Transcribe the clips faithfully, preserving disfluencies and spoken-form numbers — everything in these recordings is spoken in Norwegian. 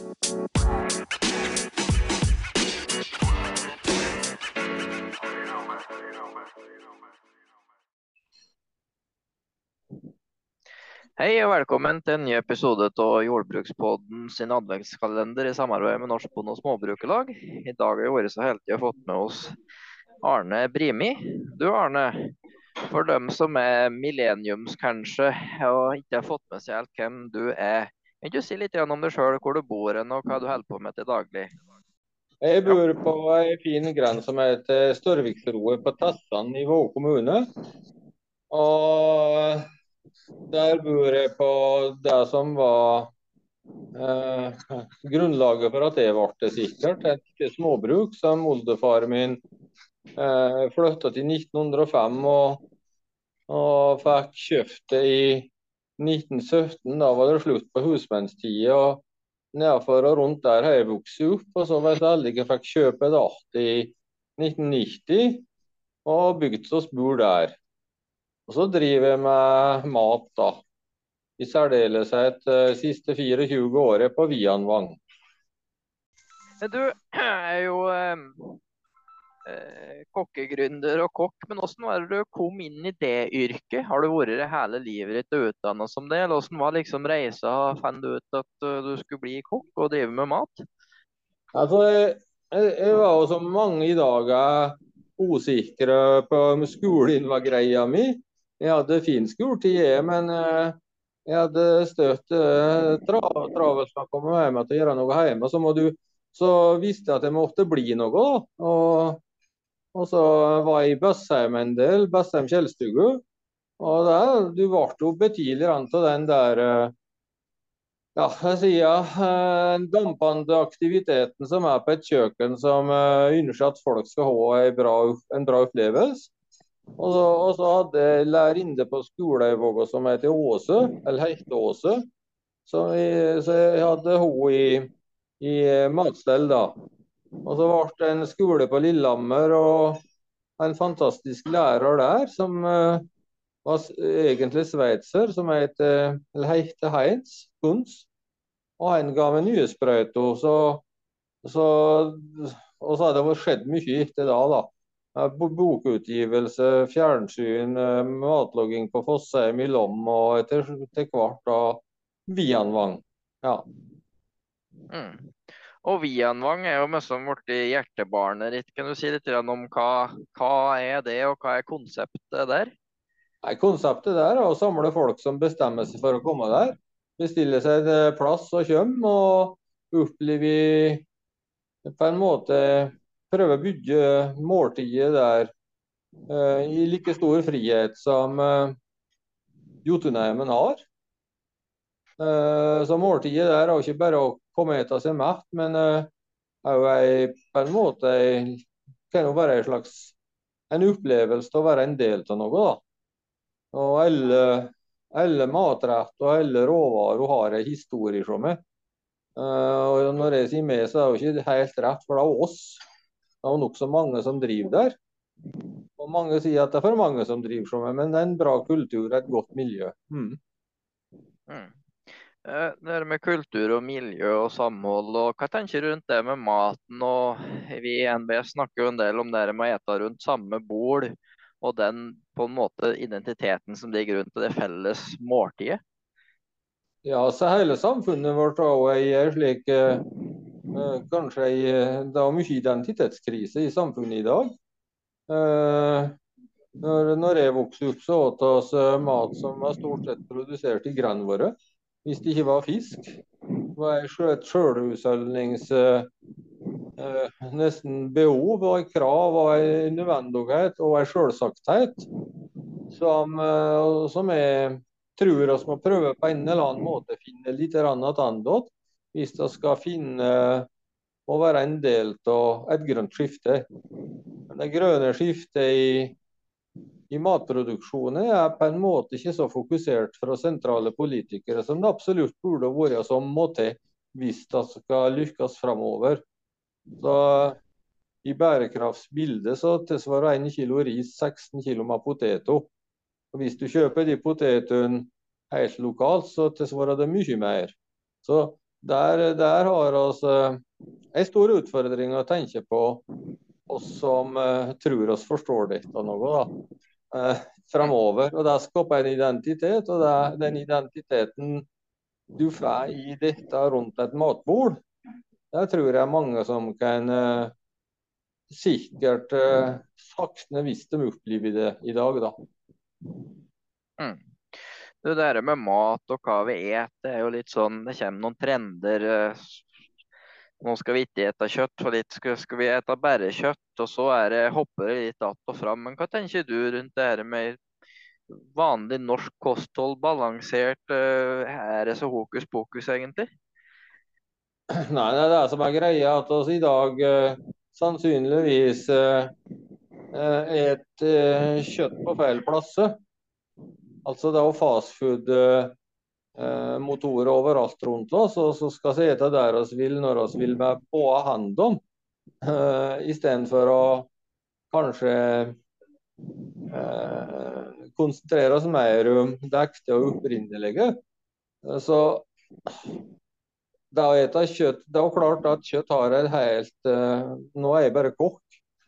Hei og velkommen til en ny episode av Jordbrukspodden sin adventskalender i samarbeid med Norsk Bonde- og Småbrukerlag. I dag har vi vært så heldige å fått med oss Arne Brimi. Du Arne, for dem som er millenniums kanskje, og ikke har fått med seg helt hvem du er, kan du si litt om deg selv, hvor du bor hen og hva du holder på med til daglig? Jeg bor på en fin grend som heter Størviksroet på Tessan i Våge kommune. Og der bor jeg på det som var eh, grunnlaget for at jeg ble sikkert. Et lite småbruk som oldefaren min eh, flyttet til nitten hundre og fem og, og fikk kjøpt det i nitten sytten. Da var det slutt på husmannstida. Og nedfor og rundt der har jeg vokst opp, og så var jeg så heldig jeg fikk kjøpe det i nitten nitti og bygd oss bor der. Og så driver jeg med mat da, i særdeleshet de siste tjuefire året på Vianvang. Du er jo eh, eh, kokkegründer og kokk, men hvordan var det du kom inn i det yrket? Har du vært det hele livet ditt utdannet som det, eller hvordan var liksom reisa og fant du ut at uh, du skulle bli kokk og drive med mat? Altså, jeg, jeg, jeg var jo som mange i dag er usikre på om skolen var greia mi. Jeg hadde fin skoletid, jeg, men eh, jeg hadde støtt eh, tra, travelt med å komme hjem til å gjøre noe hjemme. Så, må du, så visste jeg at jeg måtte bli noe, da. Og, og så var jeg i Bessheim en del, Bessheim Kjellstugu. Og der, du ble jo betydelig rent av den der eh, ja, jeg sier eh, dampende aktiviteten som er på et kjøkken som eh, ønsker at folk skal ha en bra, en bra opplevelse. Og så, og så hadde jeg lærerinne på skolen i Vågå som heter Åse, eller heter Åse. Så jeg, så jeg hadde hun i, i matstell da. Og så ble det en skole på Lillehammer og en fantastisk lærer der som eh, var s- egentlig sveitser, som heter, eller heter Heinz Kunz. Og han ga meg nye sprøyter, så, så, og så hadde det skjedd mye etter da, da. Eh, bo- Bokutgivelse, fjernsyn, eh, matlogging på Fossheim i Lom, og etter, etter hvert da Vianvang. Ja. Mm. Og Vianvang er jo mye som blitt hjertebarnet ditt. Kan du si litt grann om hva, hva er det, og hva er konseptet der? Nei, konseptet der er å samle folk som bestemmer seg for å komme der. Bestille seg en plass og komme, og oppleve på en måte prøve å bygge måltidet der eh, i like stor frihet som eh, Jotunheimen har. Eh, så måltidet der er jo ikke bare å komme et av seg mett, men eh, er jo ei, på en måte ei, kan jo være en slags en opplevelse til å være en del av noe, da. Og alle, alle matrett og alle råvarer har en historie som meg. Eh, og når jeg sier meg, så er det jo ikke helt rett, for det er jo oss. Det er jo nokså mange som driver der. Og mange sier at det er for mange som driver som meg, men det er en bra kultur, et godt miljø. Mm. Mm. Eh, Det her med kultur og miljø og samhold, og hva tenker du rundt det med maten? Og vi i N B snakker jo en del om det her med å ete rundt samme bord, og den på en måte identiteten som ligger rundt det felles måltidet. Ja, så hele samfunnet vårt er jo ei ei slik eh, eh, kanskje ei, eh, det er mye identitetskrise i samfunnet i dag. Eh, når, når jeg vokste opp, så åt oss eh, mat som var stort sett produsert i grendene våre. Hvis det ikke var fisk. Det var et sjø- et selvhusholdnings eh, eh, nesten behov og et krav og en nødvendighet og en selvsagthet som, eh, som jeg tror vi må prøve på en eller annen måte å finne litt tilbake hvis vi skal finne og være en del av et grønt skifte. Men det grønne skiftet i i matproduksjonen er på en måte ikke så fokusert fra sentrale politikere som det absolutt burde vært, som må til hvis det skal lykkes framover. Så i bærekraftsbildet så tilsvarer en kilo ris seksten kilo med poteter. Og hvis du kjøper de potetene helt lokalt, så tilsvarer det mye mer. Så der, der har oss eh, en stor utfordring å tenke på oss som eh, tror oss forstår dette noe da, eh, fremover. Og det skaper en identitet, og det, den identiteten du får i dette rundt et matbord, det tror jeg mange som kan eh, sikkert eh, sakne hvis de opplever det i dag, da. Mm. Det der med mat og hva vi et, det er jo litt sånn, det kommer noen trender. eh, Nå skal vi ikke ete kjøtt, for litt skal, skal vi ete bare kjøtt, og så er det, hopper det litt att og fram. Men hva tenker du rundt det her med vanlig norsk kosthold, balansert? eh, Er det så hokus pokus, egentlig? Nei, det er det som er greia, at oss i dag eh, sannsynligvis eh, eh, et eh, kjøtt på feil plasse. Altså det er jo fastfood eh, eh, motorer overalt rundt oss, og så skal vi ete der oss vil, når oss vil med på hånden, eh, istedenfor å kanskje eh, konsentrere oss mer om det ekte og opprinnelige. Så det å ete kjøtt, det er jo klart at kjøtt har et helt eh, Nå er jeg bare kokk,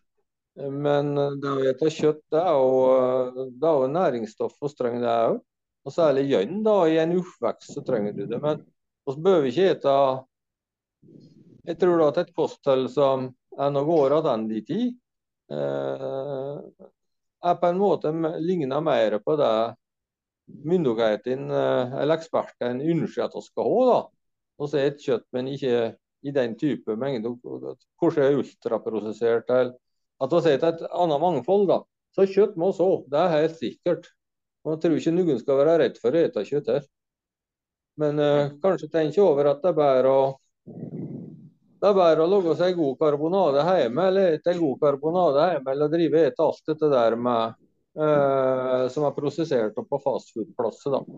men det å ete kjøtt, det er jo, eh, det er jo næringsstoff vi trenger det òg. Og særlig gjønn, da. I en oppvekst så trenger du det. Men vi behøver ikke ete Jeg tror at et kosthold som er noen år tilbake i tid, eh, er på en måte ligner mer på det myndighetene eh, eller ekspertene ønsker at vi skal ha. da. Og så et kjøtt, men ikke i den type mengde. Kanskje ultraprosessert. Eller at vi har et annet mangfold. da. Så kjøtt må så, det er helt sikkert. Og jeg tror ikke noen skal være redd for å ete kjøtt her. Men eh, kanskje tenke over at det er bare å det er bare å lage seg god karbonade hjemme, eller ete god karbonade hjemme, eller drive et alt dette der med eh, som er prosessert på fastfood-plasset, da.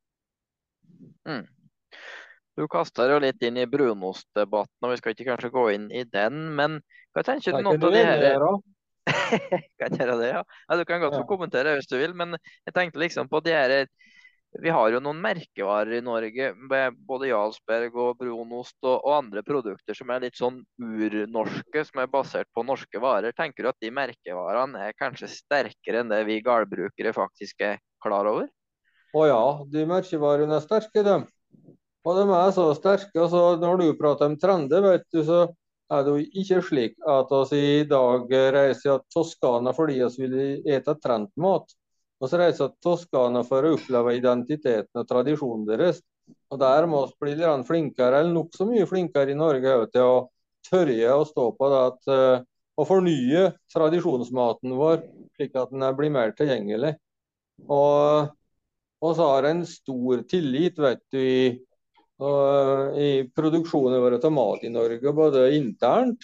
Mm. Du kaster jo litt inn i brunostdebatten, og vi skal ikke kanskje gå inn i den, men hva tenker du Det nå kan du av de gjerne her gjøre. Kan jeg gjøre det, ja? Ja, du kan godt få Ja. kommentere hvis du vil, men jeg tenkte liksom på de her Vi har jo noen merkevarer i Norge, med både Jarlsberg og brunost og, og andre produkter som er litt sånn urnorske, som er basert på norske varer. Tenker du at de merkevarene er kanskje sterkere enn det vi gårdbrukere faktisk er klar over? Å ja, de merkevarene er sterke, dem. Og de er så sterke. Altså, når du prater om trender, vet du, så er det jo ikke slik at vi i dag reiser til Toskana fordi vi vil ete trendmat. Vi reiser til Toskana for å oppleve identiteten og tradisjonen deres. Og der må vi bli litt flinkere, eller nokså mye flinkere i Norge også, til å tørre å stå på det at, uh, å fornye tradisjonsmaten vår, slik at den blir mer tilgjengelig. Og og så har en stor tillit, vet du, i, og, i produksjonen vår av mat i Norge, både internt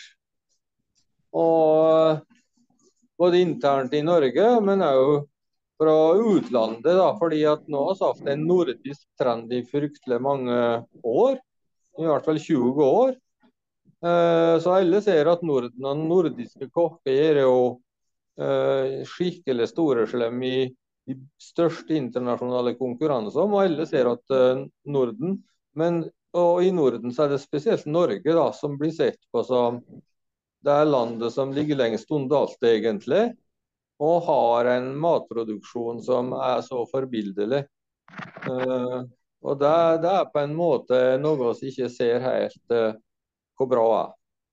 og både internt i Norge, men også fra utlandet. da, fordi at nå har vi hatt en nordisk trend i fryktelig mange år, i hvert fall tjue år. Eh, så alle ser at Norden og nordiske kokker gjør jo eh, skikkelig store slem i de største internasjonale konkurranser, og alle ser at uh, Norden, men og i Norden så er det spesielt Norge da, som blir sett på som det er landet som ligger lengst unna alt egentlig, og har en matproduksjon som er så forbildelig. Uh, og det, det er på en måte noe vi ikke ser helt uh, hvor bra er.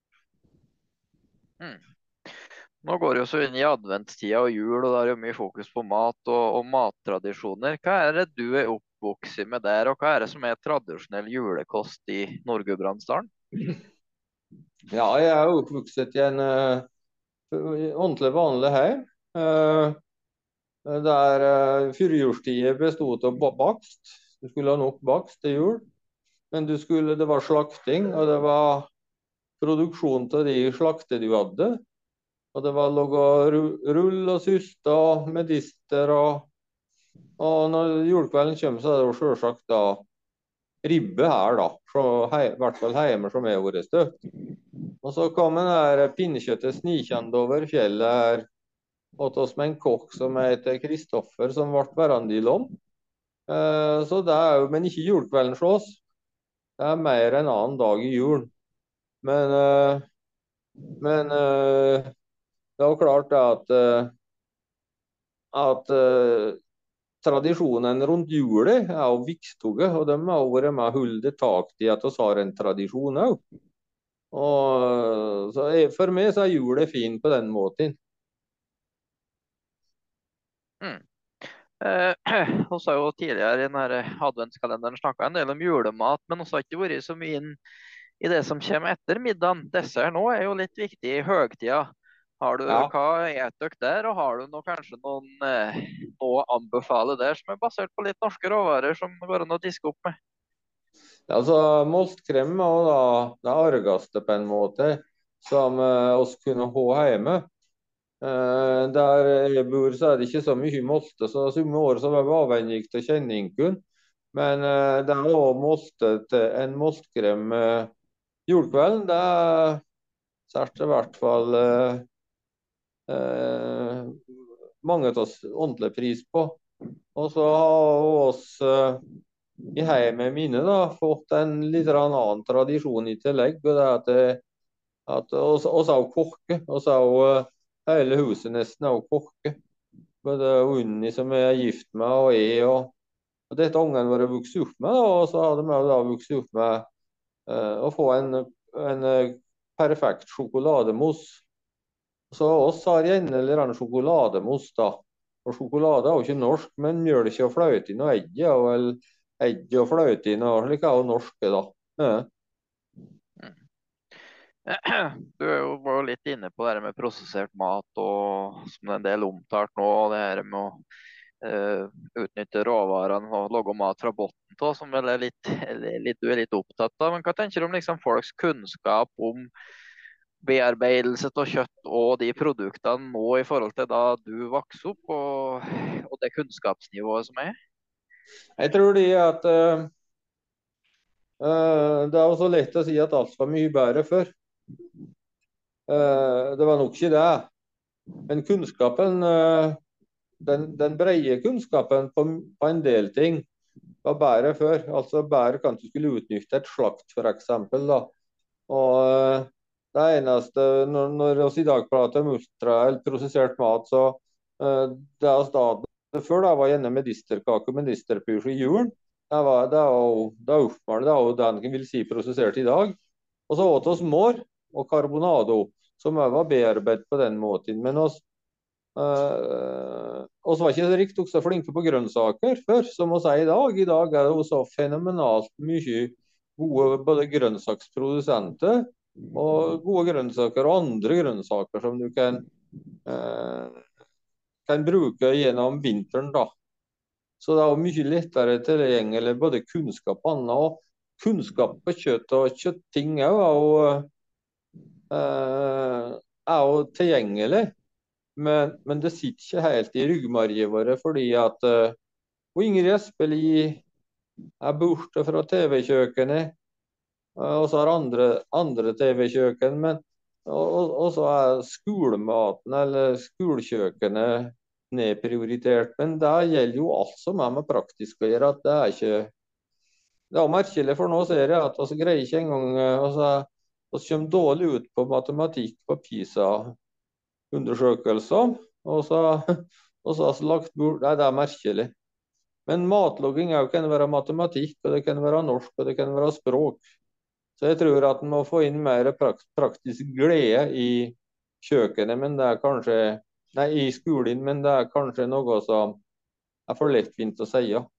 Mm. Nå går det jo så inn i adventstida og jul, og da er det jo mye fokus på mat og, og mattradisjoner. Hva er det du er oppvokst med der, og hva er det som er tradisjonell julekost i Nord-Gudbrandsdalen? Ja, jeg er oppvokst i en uh, ordentlig vanlig hjem. Uh, der uh, firehjulstider bestod av bakst. Du skulle ha nok bakst til jul. Men du skulle, det var slakting, og det var produksjon av de slakter du hadde. Og det var laga rull og sylte og medister. Og, og når julekvelden kommer, så er det jo selvsagt da ribbe her, da. Så, hei, I hvert fall hjemme som jeg har vært støtt. Og så kom den der pinnekjøttet snikende over fjellet her åt oss med en kokk som heter Kristoffer, som ble værende i Lom. Eh, så det er jo, men ikke julekvelden hos oss. det er mer en annen dag i julen. Men, eh, men eh, det er jo klart det at, eh, at eh, tradisjonen rundt julet er jo viktige, og de har jo vært med å holde tak i at vi har en tradisjon òg. Og så jeg- For meg så er julet fin på den måten. Mm. Eh, oss har jo tidligere i denne adventskalenderen snakket en del om julemat, men oss har ikke vært så mye inn i det som kommer etter middagen. Dessert nå er jo litt viktig i høgtida. Har du, Ja. hva et dere der, og har du noe, kanskje noen eh, noe å anbefale der som er basert på litt norske råvarer som det går an å diske opp med? Altså, Moltkrem er jo da det argeste på en måte som eh, oss kunne ha hjemme. Eh, der jeg bor, så er det ikke så mye molte, så somme år så var vi avhengig av kjenningen. Men eh, det er også molte til en moltkrem eh, julekvelden. Det setter i hvert fall eh, eh, mange av oss ordentlig pris på. Og så har oss eh, i heimet mine da, fått en litt annen tradisjon i tillegg. Og det er at, eh, at oss, oss er jo kokke. Oss er jo eh, hele huset nesten er jo kokke. Både Unni som jeg er gift med, og jeg. Og, og dette ungene våre vokste opp med. Da, og så hadde vi da vokst opp med eh, å få en, en eh, perfekt sjokolademos. Så oss har gjerne eller annen sjokolademos, da. Og sjokolade er jo ikke norsk, men mjølk og fløte og egg, ja, og egg og fløte og slik er jo norske, da. Ja. Du er jo, var jo litt inne på det her med prosessert mat, og som det er en del omtalt nå, det her med å eh, utnytte råvarene og lage mat fra bunnen av, som vel er litt, eller litt, du er litt opptatt av. Men hva tenker du om liksom folks kunnskap om bearbeidelse av kjøtt og de produktene nå i forhold til da du vokste opp, og, og det kunnskapsnivået som er? Jeg tror det at eh, eh, det er jo så lett å si at alt var mye bedre før. Eh, det var nok ikke det. Men kunnskapen, eh, den, den brede kunnskapen på, på en del ting var bedre før. Altså bedre kan du skulle utnytte et slakt, f.eks. Og eh, det eneste, når, når vi i dag prater om ultra eller prosessert mat, så eh, det er stadig før da var gjerne medisterkake og medisterpurs i julen. Det var det er jo det er oppmålet, det er jo den vil si prosessert i dag. Og så åt oss mår og carbonado, som også var bearbeidet på den måten. Men oss, eh, oss var ikke så riktig så flinke på grønnsaker før, som vi er i dag. I dag er det jo så fenomenalt mye gode både grønnsaksprodusenter og gode grønnsaker og andre grønnsaker som du kan, eh, kan bruke gjennom vinteren, da. Så det er jo mye lettere tilgjengelig både kunnskap og annet. Og kunnskap på kjøtt og kjøttting er jo, eh, er jo tilgjengelig. Men, men det sitter ikke helt i ryggmargen vår fordi at eh, Ingrid Espelid er borte fra T V-kjøkkenet. Eh, Og så har andre, andre T V-kjøkken. Men og, og og så er skolematen eller skolekjøkkenet nedprioritert. Men det gjelder jo alt som er med praktisk å gjøre. At det er ikke det er merkelig, for nå ser jeg at vi greier ikke engang altså, Vi kommer dårlig ut på matematikk på PISA-undersøkelser. Og så og så har vi lagt bort Nei, det er merkelig. Men matlaging òg kan være matematikk, og det kan være norsk, og det kan være språk. Så jeg tror at en må få inn mer praktisk glede i kjøkkenet, men det er kanskje Nei, i skolen, men det er kanskje noe som er for lettvint å si. Ja.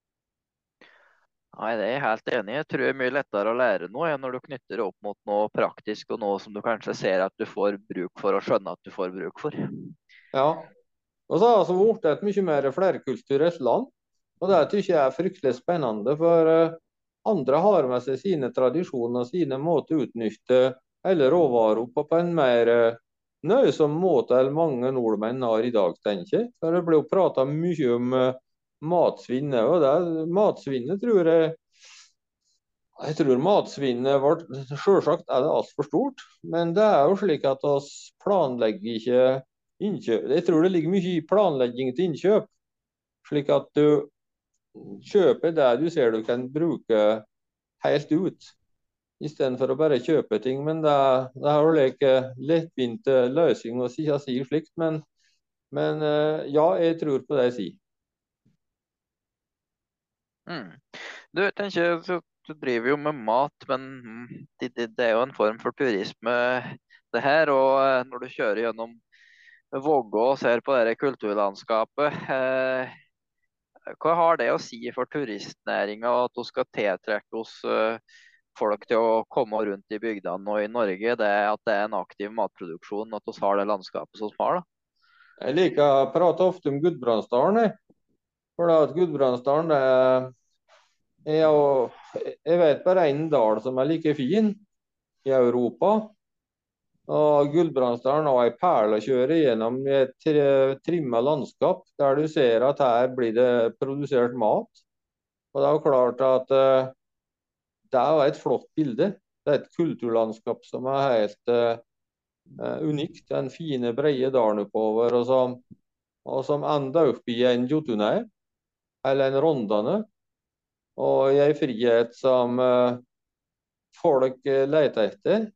Nei, det er jeg helt enig i. Jeg tror det er mye lettere å lære noe enn når du knytter det opp mot noe praktisk og noe som du kanskje ser at du får bruk for og skjønner at du får bruk for. Ja. Og så har vi blitt et mye mer flerkulturelt land. Og det synes jeg er fryktelig spennende, for eh, andre har med seg sine tradisjoner og sine måter å utnytte hele råvarer på på en mer eh, nøysom måte enn mange nordmenn har i dag, tenker jeg. For det blir jo pratet mye om eh, matsvinn, og det matsvinnet tror jeg jeg tror matsvinnet vårt selvsagt er det altfor stort, men det er jo slik at vi planlegger ikke innkjøp. Jeg tror det ligger mye i planlegging til innkjøp, slik at du kjøper det du ser du kan bruke helt ut, i stedet for å bare kjøpe ting. Men det, det har jo like lettvint løsning å si, å si slikt, men, men eh, ja, jeg tror på det jeg sier. Mm. Du, jeg tenker, du, du driver jo med mat, men mm, det, det, det er jo en form for turisme, det her. Og eh, når du kjører gjennom Vågå og ser på det kulturlandskapet, eh, hva har det å si for turistnæringa at du skal tiltrekke oss eh, folk til å komme rundt i bygdene og i Norge? Det er at det er en aktiv matproduksjon, at vi har det landskapet som vi har, da. Jeg liker å prate ofte om Gudbrandsdalen, jeg. For at Gudbrandsdalen, det er jeg, og, jeg vet bare en dal som er like fin i Europa. Og Gudbrandsdalen har ei perle å kjøre gjennom et trimma landskap, der du ser at her blir det produsert mat. Og det er jo klart at uh, det er jo et flott bilde. Det er et kulturlandskap som er helt uh, unikt. Den fine, breie dalen oppover, og som, og som ender opp i en Jotunheim, eller en Rondane, og i en frihet som uh, folk uh, leter etter.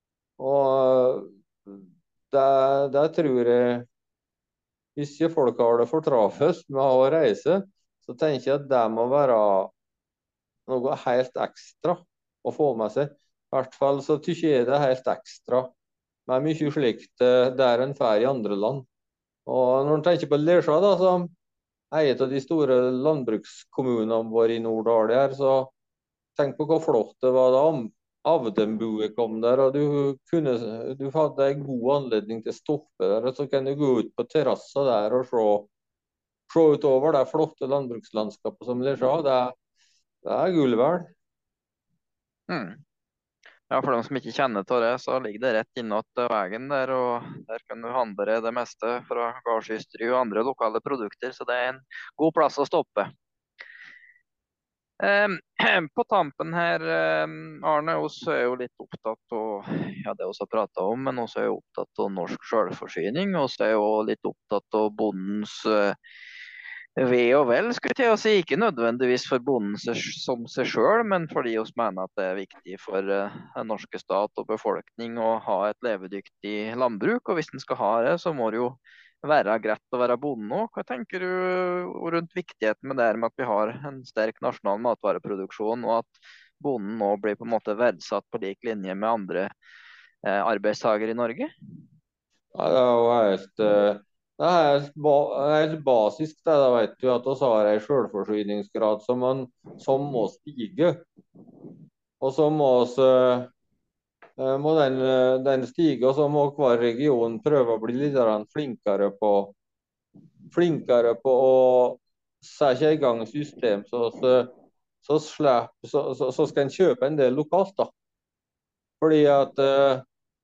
Og det, det tror jeg, hvis ikke folk har det for travelt med å reise, så tenker jeg at det må være noe helt ekstra å få med seg. I hvert fall så tykker jeg det er helt ekstra med mye slikt eh, der en fer i andre land. Og når en tenker på Lesja, da, som er et av de store landbrukskommunene våre i Nord-Dale her, så tenk på hvor flott det var da Avdenbue kom der, og du, kunne, du hadde en god anledning til å stoppe der, og så kan du gå ut på terrassa der og se, se utover det flotte landbrukslandskapet som Lesja. Det, det er gull verd. Mm. Ja, for de som ikke kjenner til det, så ligger det rett innåt veien der, og der kan du handle det meste fra gardsysteri og andre lokale produkter, så det er en god plass å stoppe. Ehm, På tampen her, ehm, Arne, oss er jo litt opptatt av ja, det vi har pratet om, men også er jo opptatt av norsk selvforsyning. Og så er jo litt opptatt av bondens eh, ve og vel, skulle jeg til å si. Ikke nødvendigvis for bonden seg, som seg selv, men fordi vi mener at det er viktig for eh, den norske stat og befolkning å ha et levedyktig landbruk. Og hvis en skal ha det, så må det jo være greit å være bonde nå. Hva tenker du rundt viktigheten med det her med at vi har en sterk nasjonal matvareproduksjon, og at bonden nå blir på en måte verdsatt på lik linje med andre eh, arbeidstakere i Norge? Ja, det er jo helt, eh, det er helt, ba, helt basisk, det. Da vet du at vi har en selvforsyningsgrad som, man, som må stige. Og så må, oss, eh, eh, må den, eh, den stige, og så må hver region prøve å bli litt grann flinkere på, flinkere på å sette i gang system, så, så, så, slipper, så, så, så skal en kjøpe en del lokalt, da. Fordi at eh,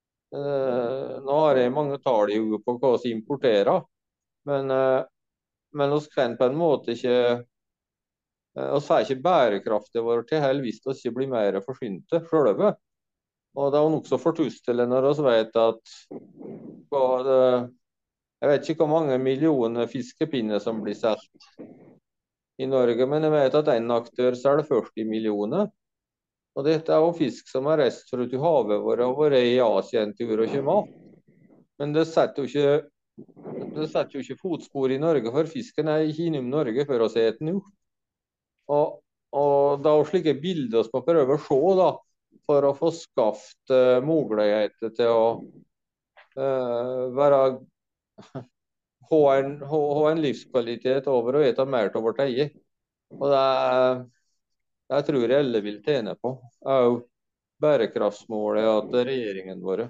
eh, nå har jeg mange tall i hodet på hva vi importerer, men, eh, men vi kan på en måte ikke eh, Vi får ikke bærekraften vår til hell hvis vi ikke blir mer forsynte sjølve. Og det er jo nokså fortustelig når vi vet at hva det, jeg vet ikke hvor mange millioner fiskepinner som blir solgt i Norge, men jeg vet at en aktør selger førti millioner. Og dette er jo fisk som har reist fra havet vårt og vært i Asia en tur og kommer av. Men det setter jo ikke, det setter jo ikke fotspor i Norge, for fisken er ikke innom Norge før vi spiser den jo. Og, og det er jo slike bilder vi må prøve å se, da, for å få skaffet uh, muligheter til å uh, være ha en, ha, ha en livskvalitet over å spise mer av vårt eget. Og det, det tror jeg alle vil tjene på. Det er jo bærekraftsmålet til regjeringen vår.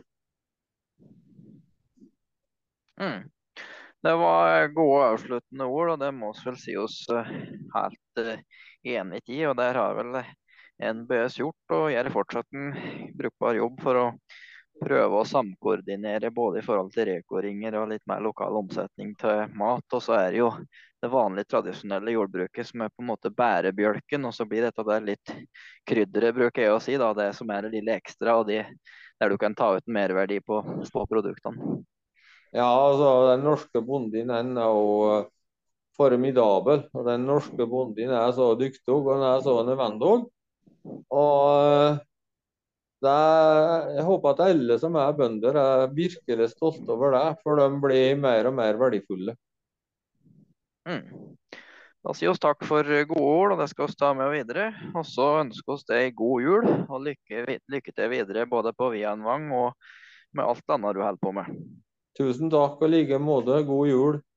Mm. Det var gode avsluttende ord, og det må vi vel si oss eh, helt uh, enig i. Og der har vel N B S gjort og gjør fortsatt en brukbar jobb for å prøve å samkoordinere både i forhold til rekoringer og litt mer lokal omsetning til mat. Og så er det jo det vanlige tradisjonelle jordbruket som er på en måte bærebjølken, og så blir dette der litt krydderet, bruker jeg å si, da, det som er det lille ekstra, og de, der du kan ta ut en merverdi på, på produktene. Ja, altså den norske bonden den er jo formidabel. Og den norske bonden er så dyktig, og den er så nødvendig. Og det er, jeg håper at alle som er bønder er virkelig stolte over det, for de blir mer og mer verdifulle. Mm. Da sier oss takk for gode ord, og det skal vi ta med videre. Og så ønsker oss deg god jul, og lykke, vi- lykke til videre både på Vianvang og med alt annet du holder på med. Tusen takk og like måte. God jul.